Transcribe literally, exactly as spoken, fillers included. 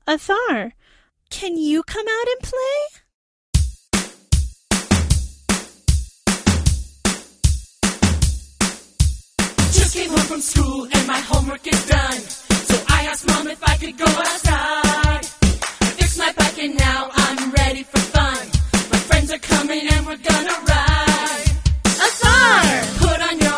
Athar, can you come out and play? Just came home from school and my homework is done. So I asked Mom if I could go outside. I fixed my bike and now I'm ready for fun. My friends are coming and we're gonna ride. Athar! Put on your